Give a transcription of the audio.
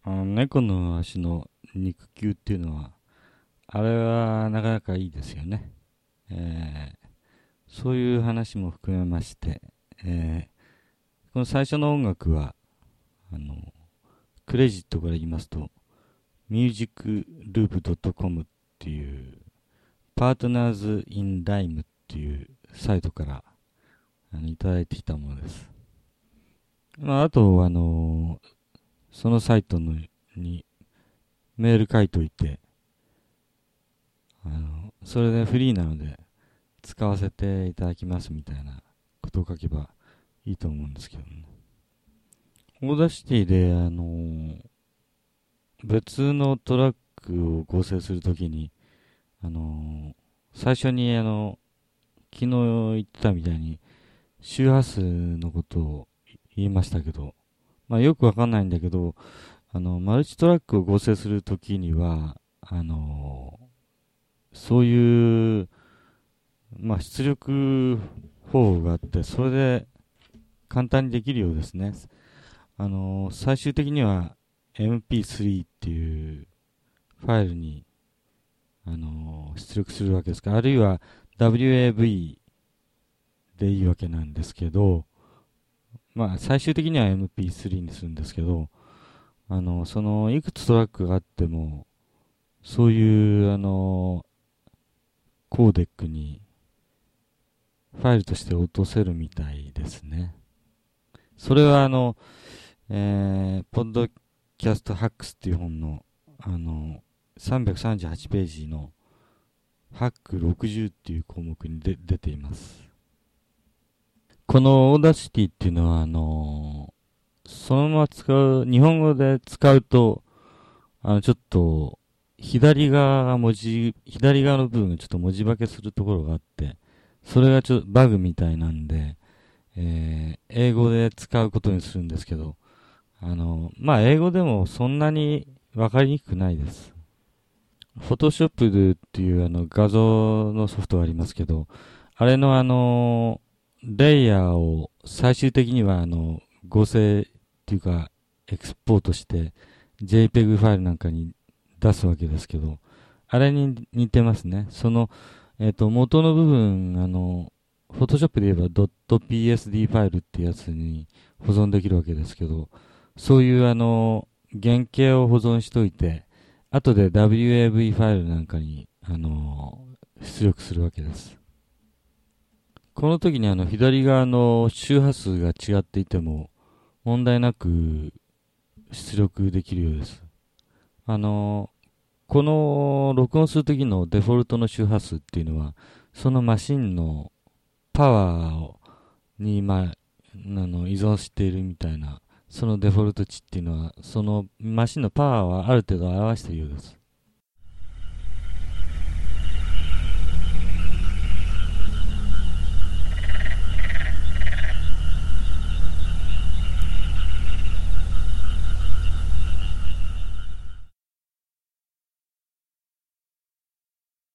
猫の足の肉球っていうのは、あれはなかなかいいですよね。そういう話も含めまして、この最初の音楽は、あの、クレジットから言いますと、musicloop.com っていう、パートナーズ・イン・ライムっていうサイトからいただいてきたものです。あと、そのサイトにメール書いといて、それでフリーなので使わせていただきますみたいなことを書けばいいと思うんですけどね。オーダーシティで、別のトラックを合成するときに、最初に昨日言ってたみたいに周波数のことを言いましたけど、よくわかんないんだけど、マルチトラックを合成するときには、そういう、出力方法があって、それで簡単にできるようですね。最終的には MP3 っていうファイルに、出力するわけですから、あるいは WAV でいいわけなんですけど、最終的には MP3 にするんですけど、いくつトラックがあっても、そういう、コーデックにファイルとして落とせるみたいですね。それはポッドキャストハックスっていう本の、338ページのハック60っていう項目に出ています。このオーダーシティっていうのは、そのまま日本語で使うと、ちょっと、左側の部分がちょっと文字化けするところがあって、それがちょっとバグみたいなんで、英語で使うことにするんですけど、英語でもそんなにわかりにくくないです。Photoshop っていう画像のソフトがありますけど、あれのレイヤーを最終的には合成っていうか、エクスポートして JPEG ファイルなんかに出すわけですけど、あれに似てますね。元の部分、Photoshop で言えば .psd ファイルってやつに保存できるわけですけど、そういう原型を保存しといて、後で WAV ファイルなんかに、出力するわけです。この時に左側の周波数が違っていても、問題なく出力できるようです。この録音する時のデフォルトの周波数っていうのは、そのマシンのパワーに、依存しているみたいな、そのデフォルト値っていうのは、そのマシンのパワーはある程度表しているようです。